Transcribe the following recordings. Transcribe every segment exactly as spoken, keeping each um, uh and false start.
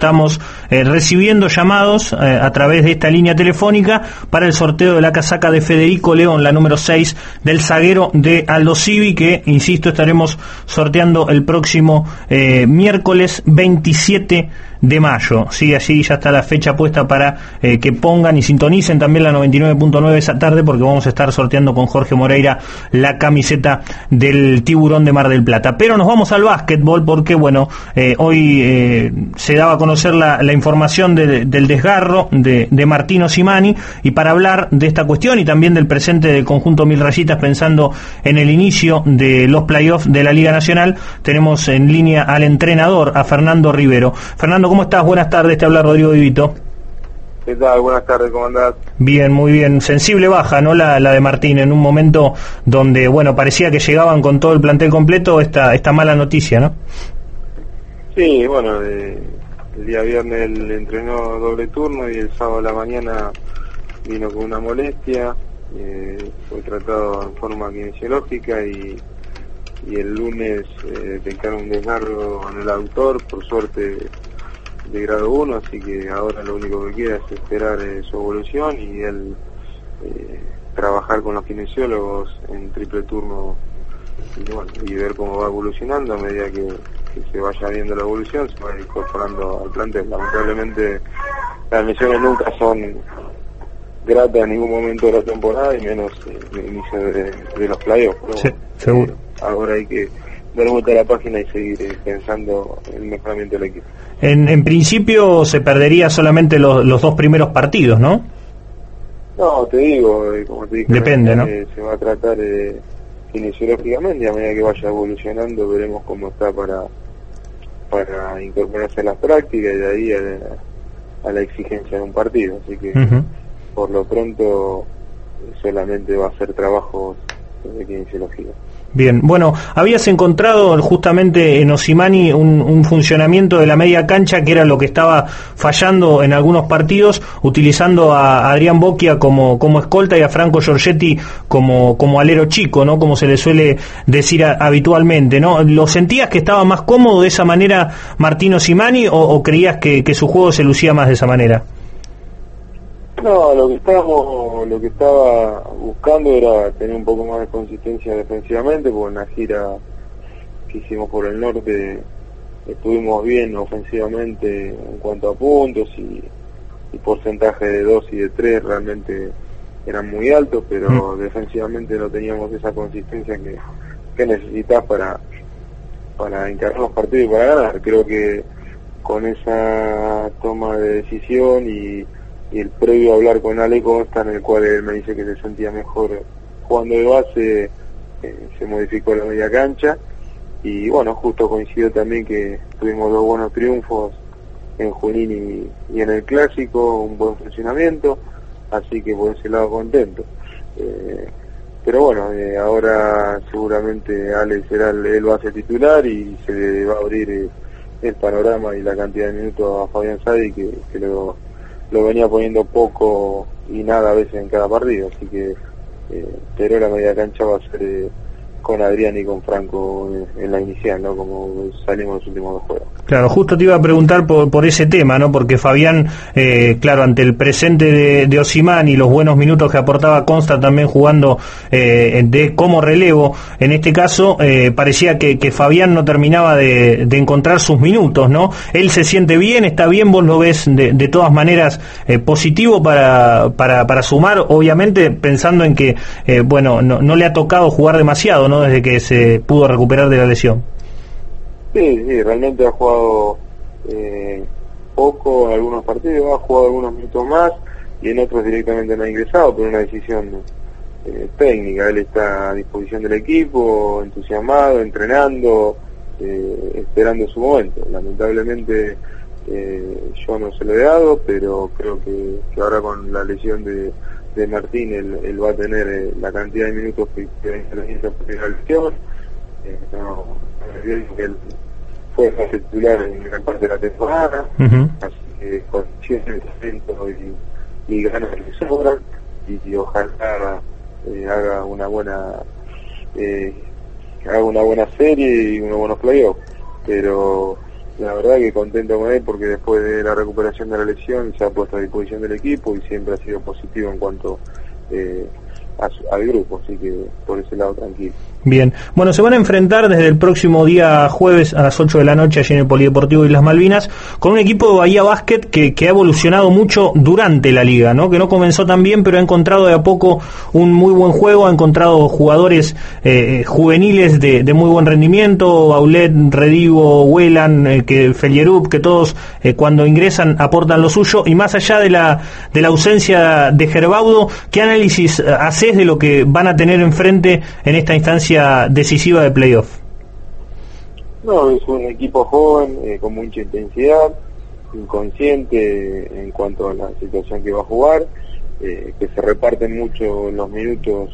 estamos eh, recibiendo llamados eh, a través de esta línea telefónica para el sorteo de la casaca de Federico León, la número seis del zaguero de Aldo Civi, que, insisto, estaremos sorteando el próximo eh, miércoles veintisiete de mayo. Sí, allí ya está la fecha puesta para eh, que pongan y sintonicen también la noventa y nueve punto nueve esa tarde, porque vamos a estar sorteando con Jorge Moreira la camiseta del Tiburón de Mar del Plata. Pero nos vamos al básquetbol porque, bueno, eh, hoy eh, se daba a conocer la, la información de, del desgarro de, de Martino Simani, y para hablar de esta cuestión y también del presente del conjunto Mil Rayitas pensando en el inicio de los playoffs de la Liga Nacional, tenemos en línea al entrenador, a Fernando Rivero. Fernando, ¿cómo estás? Buenas tardes, te habla Rodrigo Divito. ¿Qué tal? Buenas tardes, ¿cómo andás? Bien, muy bien. Sensible baja, ¿no? La, la de Martín, en un momento donde, bueno, parecía que llegaban con todo el plantel completo, esta, esta mala noticia, ¿no? Sí, bueno, eh, el día viernes él entrenó doble turno y el sábado a la mañana vino con una molestia, eh, fue tratado en forma kinesiológica y, y el lunes eh, detectaron un desgarro en el aductor, por suerte de grado uno, así que ahora lo único que queda es esperar eh, su evolución y él eh, trabajar con los kinesiólogos en triple turno y, bueno, y ver cómo va evolucionando. A medida que, que se vaya viendo la evolución se va incorporando al plantel. Lamentablemente las lesiones nunca son gratas en ningún momento de la temporada y menos eh, en el inicio de, de los playoffs. Sí, seguro. Eh, ahora hay que dar vuelta a la página y seguir eh, pensando en el mejoramiento del equipo. En, en principio se perdería solamente los, los dos primeros partidos, ¿no? No, te digo, eh, como te dije, depende, ¿no? Eh, se va a tratar eh, kinesiológicamente y a medida que vaya evolucionando veremos cómo está para para incorporarse a las prácticas y de ahí a la, a la exigencia de un partido. Así que uh-huh. por lo pronto solamente va a ser trabajo de kinesiología. Bien, bueno, habías encontrado justamente en Osimani un, un funcionamiento de la media cancha que era lo que estaba fallando en algunos partidos, utilizando a Adrián Bocchia como, como escolta y a Franco Giorgetti como, como alero chico, ¿no? Como se le suele decir a, habitualmente, ¿no? ¿Lo sentías que estaba más cómodo de esa manera Martino Simani o, o creías que, que su juego se lucía más de esa manera? No, lo que estábamos, lo que estaba buscando era tener un poco más de consistencia defensivamente, porque en la gira que hicimos por el norte estuvimos bien ofensivamente en cuanto a puntos y, y porcentaje de dos y de tres realmente eran muy altos, pero mm. defensivamente no teníamos esa consistencia que, que necesitas para para encarar los partidos y para ganar. Creo que con esa toma de decisión y y el previo a hablar con Ale Costa, en el cual él me dice que se sentía mejor jugando de base, eh, se modificó la media cancha y bueno, justo coincidió también que tuvimos dos buenos triunfos en Junín y, y en el Clásico, un buen funcionamiento, así que por ese lado contento. Eh, pero bueno, eh, ahora seguramente Ale será el, el base titular y se le va a abrir eh, el panorama y la cantidad de minutos a Fabián Sadi, que, que lo lo venía poniendo poco y nada a veces en cada partido, así que eh, pero la media cancha va a ser eh, con Adrián y con Franco eh, en la inicial, ¿no? Como salimos los últimos dos juegos. Claro, justo te iba a preguntar por, por ese tema, ¿no? Porque Fabián, eh, claro, ante el presente de, de Osimani y los buenos minutos que aportaba Consta también jugando eh, de como relevo, en este caso eh, parecía que, que Fabián no terminaba de, de encontrar sus minutos, ¿no? Él se siente bien, está bien, vos lo ves de, de todas maneras eh, positivo para, para, para sumar, obviamente pensando en que, eh, bueno, no, no le ha tocado jugar demasiado, ¿no? Desde que se pudo recuperar de la lesión. Sí, sí, realmente ha jugado eh, poco en algunos partidos, ha jugado algunos minutos más y en otros directamente no ha ingresado por una decisión eh, técnica. Él está a disposición del equipo, entusiasmado, entrenando, eh, esperando su momento. Lamentablemente eh, yo no se lo he dado, pero creo que, que ahora con la lesión de, de Martín él, él va a tener eh, la cantidad de minutos que necesita por la lesión. Eh, no, que él fue titular en gran parte de la temporada, uh-huh. así que con talento y, y ganas le sobran y, y ojalá eh, haga una buena eh, haga una buena serie y unos buenos playoffs, pero la verdad que contento con él porque después de la recuperación de la lesión se ha puesto a disposición del equipo y siempre ha sido positivo en cuanto eh, a su, al grupo, así que por ese lado tranquilo. Bien, bueno, se van a enfrentar desde el próximo día jueves a las ocho de la noche allí en el Polideportivo Islas Malvinas con un equipo de Bahía Basket que, que ha evolucionado mucho durante la liga, ¿no? Que no comenzó tan bien, pero ha encontrado de a poco un muy buen juego, ha encontrado jugadores eh, juveniles de, de muy buen rendimiento, Baulet, Redivo, Huelan, eh, que Felierup, que todos eh, cuando ingresan aportan lo suyo, y más allá de la, de la ausencia de Gerbaudo, ¿qué análisis haces de lo que van a tener enfrente en esta instancia decisiva de playoff? No, es un equipo joven, eh, con mucha intensidad, inconsciente en cuanto a la situación que va a jugar, eh, que se reparten mucho los minutos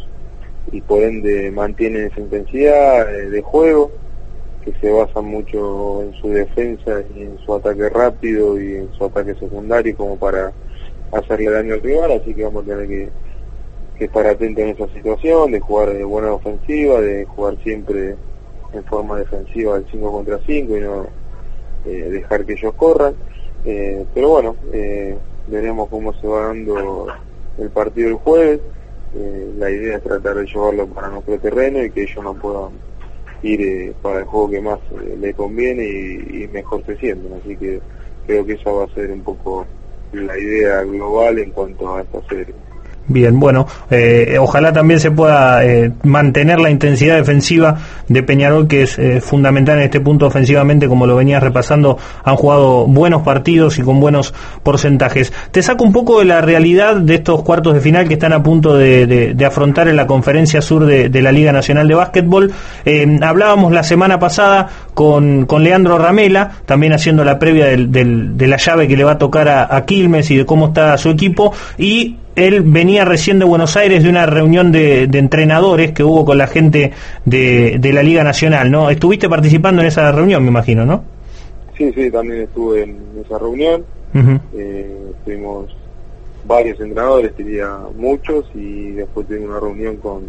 y por ende mantienen esa intensidad eh, de juego, que se basan mucho en su defensa y en su ataque rápido y en su ataque secundario como para hacerle daño al rival, así que vamos a tener que que estar atento en esa situación, de jugar de buena ofensiva, de jugar siempre en forma defensiva del cinco contra cinco y no eh, dejar que ellos corran. Eh, pero bueno, eh, veremos cómo se va dando el partido el jueves. Eh, la idea es tratar de llevarlo para nuestro terreno y que ellos no puedan ir eh, para el juego que más eh, le conviene y, y mejor se sienten. Así que creo que esa va a ser un poco la idea global en cuanto a esta serie. Bien, bueno, eh, ojalá también se pueda eh, mantener la intensidad defensiva de Peñarol, que es eh, fundamental en este punto ofensivamente, como lo venías repasando, han jugado buenos partidos y con buenos porcentajes. Te saco un poco de la realidad de estos cuartos de final que están a punto de, de, de afrontar en la Conferencia Sur de, de la Liga Nacional de Básquetbol. Eh, hablábamos la semana pasada con, con Leandro Ramela, también haciendo la previa del, del, de la llave que le va a tocar a, a Quilmes y de cómo está su equipo, y él venía recién de Buenos Aires de una reunión de, de entrenadores que hubo con la gente de, de la Liga Nacional, ¿no? Estuviste participando en esa reunión, me imagino, ¿no? Sí, sí, también estuve en esa reunión. Uh-huh. Eh, tuvimos varios entrenadores, diría muchos, y después tuvimos una reunión con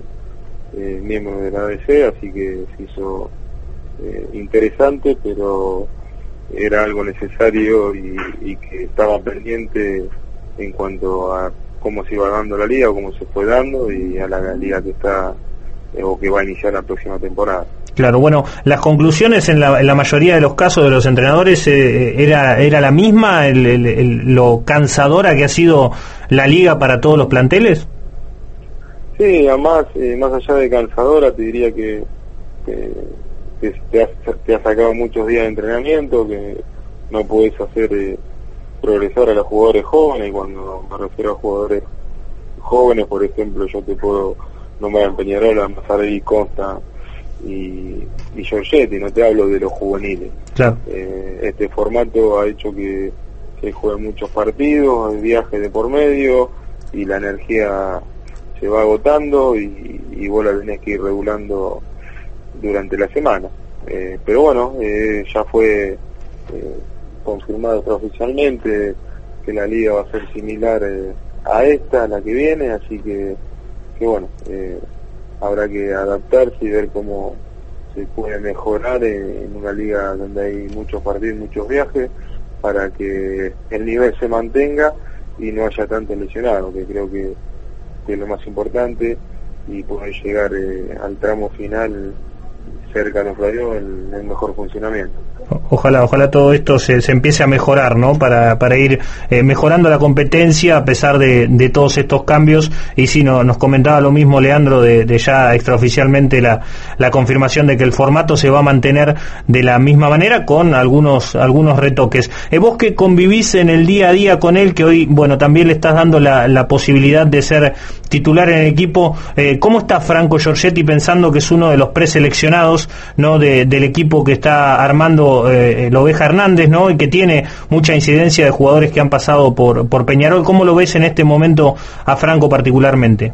eh, miembros de la A D C, así que se hizo eh, interesante, pero era algo necesario y, y que estaba pendiente en cuanto a cómo se iba dando la liga, o cómo se fue dando, y a la liga que está eh, o que va a iniciar la próxima temporada. Claro, bueno, las conclusiones en la, en la mayoría de los casos de los entrenadores eh, era era la misma, el, el, el, lo cansadora que ha sido la liga para todos los planteles. Sí, además, eh, más allá de cansadora, te diría que, que, que te, ha, te ha sacado muchos días de entrenamiento, que no podés hacer eh, progresar a los jugadores jóvenes. Cuando me refiero a jugadores jóvenes, por ejemplo, yo te puedo nombrar en Peñarol a Mazzarelli, Costa y, y Giorgetti, no te hablo de los juveniles. Claro. Eh, este formato ha hecho que se jueguen muchos partidos, hay viajes de por medio y la energía se va agotando y, y vos la tenés que ir regulando durante la semana. Eh, pero bueno, eh, ya fue eh, confirmado extraoficialmente que la liga va a ser similar eh, a esta, a la que viene, así que, que bueno, eh, habrá que adaptarse y ver cómo se puede mejorar en, en una liga donde hay muchos partidos, muchos viajes, para que el nivel se mantenga y no haya tanto lesionado, que creo que, que es lo más importante, y poder llegar eh, al tramo final cerca de los en el mejor funcionamiento. Ojalá, ojalá todo esto se, se empiece a mejorar, ¿no? Para, para ir eh, mejorando la competencia a pesar de, de todos estos cambios. Y sí, no, nos comentaba lo mismo Leandro, de, de ya extraoficialmente la, la confirmación de que el formato se va a mantener de la misma manera, con algunos algunos retoques. Eh, vos que convivís en el día a día con él, que hoy, bueno, también le estás dando la, la posibilidad de ser titular en el equipo, eh, ¿cómo está Franco Giorgetti, pensando que es uno de los preseleccionados, ¿no? de, del equipo que está armando eh, el Oveja Hernández, ¿no? Y que tiene mucha incidencia de jugadores que han pasado por, por Peñarol? ¿Cómo lo ves en este momento a Franco particularmente?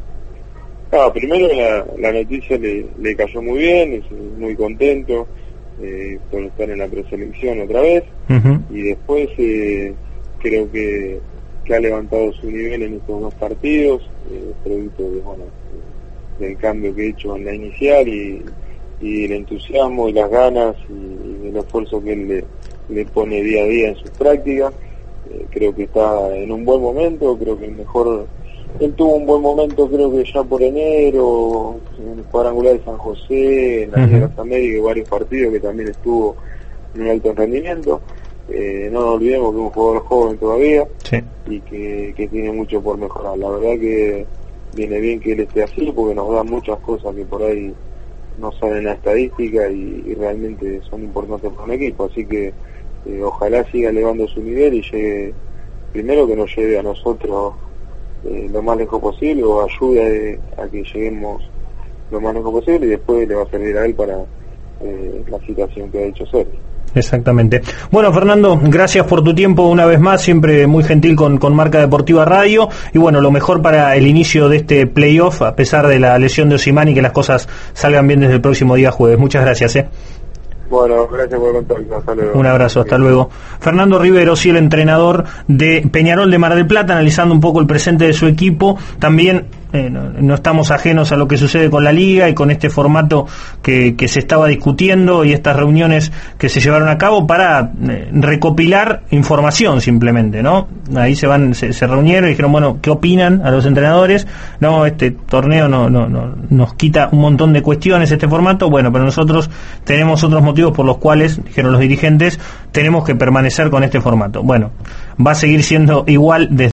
Ah, primero la, la noticia le, le cayó muy bien, es muy contento eh, por estar en la preselección otra vez. Uh-huh. Y después eh, creo que, que ha levantado su nivel en estos dos partidos, eh, producto de, bueno, del cambio que he hecho en la inicial y, y el entusiasmo y las ganas y, y el esfuerzo que él le, le pone día a día en sus prácticas. Eh, creo que está en un buen momento, creo que el mejor, él tuvo un buen momento creo que ya por enero, en el cuadrangular de San José, en la Liga de las Américas y varios partidos que también estuvo en un alto rendimiento. Eh, no nos olvidemos que es un jugador joven todavía, sí, y que, que tiene mucho por mejorar. La verdad que viene bien que él esté así porque nos da muchas cosas que por ahí no salen en la estadística y, y realmente son importantes para un equipo, así que eh, ojalá siga elevando su nivel y llegue, primero que nos lleve a nosotros eh, lo más lejos posible o ayude a, a que lleguemos lo más lejos posible y después le va a servir a él para eh, la situación que ha hecho Sergio. Exactamente. Bueno, Fernando, gracias por tu tiempo una vez más, siempre muy gentil con, con Marca Deportiva Radio, y bueno, lo mejor para el inicio de este playoff, a pesar de la lesión de Osimhen, y que las cosas salgan bien desde el próximo día jueves. Muchas gracias, ¿eh? Bueno, gracias por el contacto, hasta luego. Un abrazo, hasta luego. Fernando Rivero, sí, el entrenador de Peñarol de Mar del Plata, analizando un poco el presente de su equipo. También eh, no, no estamos ajenos a lo que sucede con la liga y con este formato que, que se estaba discutiendo y estas reuniones que se llevaron a cabo para eh, recopilar información simplemente, ¿no? Ahí se van, se, se reunieron y dijeron, bueno, ¿qué opinan a los entrenadores? No, este torneo no, no, no nos quita un montón de cuestiones este formato. Bueno, pero nosotros tenemos otros motivos por los cuales, dijeron los dirigentes, tenemos que permanecer con este formato. Bueno, va a seguir siendo igual desde